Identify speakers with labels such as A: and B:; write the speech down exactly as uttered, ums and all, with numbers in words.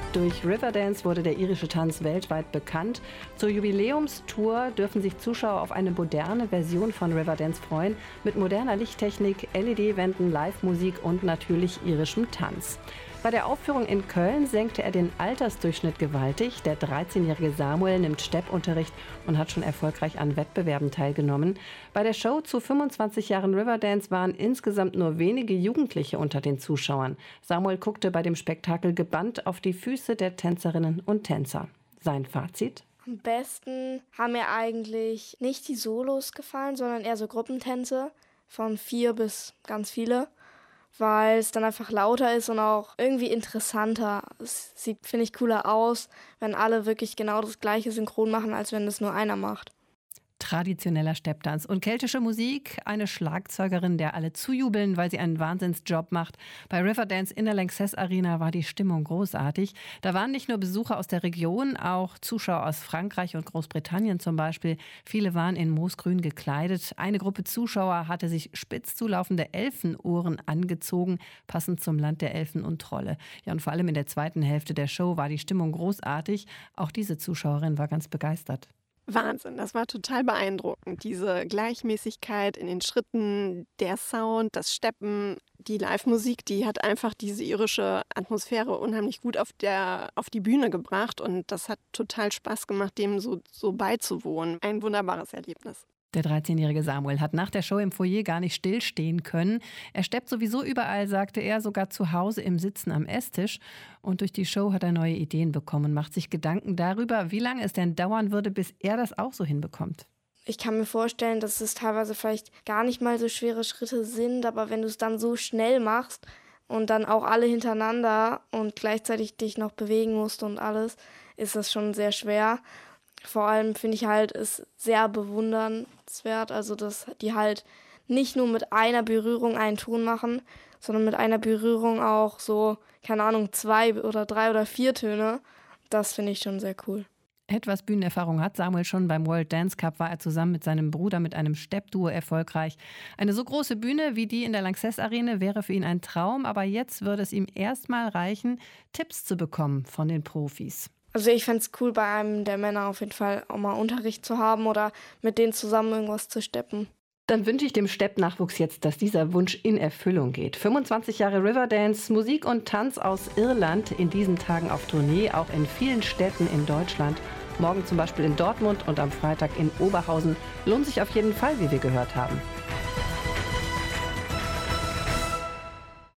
A: Durch Riverdance wurde der irische Tanz weltweit bekannt. Zur Jubiläumstour dürfen sich Zuschauer auf eine moderne Version von Riverdance freuen, mit moderner Lichttechnik, L E D-Wänden, Live-Musik und natürlich irischem Tanz. Bei der Aufführung in Köln senkte er den Altersdurchschnitt gewaltig. Der dreizehnjährige Samuel nimmt Steppunterricht und hat schon erfolgreich an Wettbewerben teilgenommen. Bei der Show zu fünfundzwanzig Jahren Riverdance waren insgesamt nur wenige Jugendliche unter den Zuschauern. Samuel guckte bei dem Spektakel gebannt auf die Füße der Tänzerinnen und Tänzer. Sein Fazit?
B: Am besten haben mir eigentlich nicht die Solos gefallen, sondern eher so Gruppentänze von vier bis ganz viele, weil es dann einfach lauter ist und auch irgendwie interessanter. Es sieht, finde ich, cooler aus, wenn alle wirklich genau das gleiche synchron machen, als wenn das nur einer macht.
A: Traditioneller Stepptanz und keltische Musik, eine Schlagzeugerin, der alle zujubeln, weil sie einen Wahnsinnsjob macht. Bei Riverdance in der Lanxess Arena war die Stimmung großartig. Da waren nicht nur Besucher aus der Region, auch Zuschauer aus Frankreich und Großbritannien zum Beispiel. Viele waren in moosgrün gekleidet. Eine Gruppe Zuschauer hatte sich spitz zulaufende Elfenohren angezogen, passend zum Land der Elfen und Trolle. Ja, und vor allem in der zweiten Hälfte der Show war die Stimmung großartig. Auch diese Zuschauerin war ganz begeistert.
C: Wahnsinn, das war total beeindruckend. Diese Gleichmäßigkeit in den Schritten, der Sound, das Steppen, die Live-Musik, die hat einfach diese irische Atmosphäre unheimlich gut auf, der, auf die Bühne gebracht. Und das hat total Spaß gemacht, dem so, so beizuwohnen. Ein wunderbares Erlebnis.
A: Der dreizehnjährige Samuel hat nach der Show im Foyer gar nicht stillstehen können. Er steppt sowieso überall, sagte er, sogar zu Hause im Sitzen am Esstisch. Und durch die Show hat er neue Ideen bekommen, macht sich Gedanken darüber, wie lange es denn dauern würde, bis er das auch so hinbekommt.
B: Ich kann mir vorstellen, dass es teilweise vielleicht gar nicht mal so schwere Schritte sind, aber wenn du es dann so schnell machst und dann auch alle hintereinander und gleichzeitig dich noch bewegen musst und alles, ist das schon sehr schwer. Vor allem finde ich halt es sehr bewundernswert, also dass die halt nicht nur mit einer Berührung einen Ton machen, sondern mit einer Berührung auch so, keine Ahnung, zwei oder drei oder vier Töne. Das finde ich schon sehr cool.
A: Etwas Bühnenerfahrung hat Samuel schon. Beim World Dance Cup war er zusammen mit seinem Bruder mit einem Steppduo erfolgreich. Eine so große Bühne wie die in der Lanxess Arena wäre für ihn ein Traum, aber jetzt würde es ihm erstmal reichen, Tipps zu bekommen von den Profis.
B: Also ich fände es cool, bei einem der Männer auf jeden Fall auch mal Unterricht zu haben oder mit denen zusammen irgendwas zu steppen.
A: Dann wünsche ich dem Stepp-Nachwuchs jetzt, dass dieser Wunsch in Erfüllung geht. fünfundzwanzig Jahre Riverdance, Musik und Tanz aus Irland, in diesen Tagen auf Tournee, auch in vielen Städten in Deutschland. Morgen zum Beispiel in Dortmund und am Freitag in Oberhausen. Lohnt sich auf jeden Fall, wie wir gehört haben.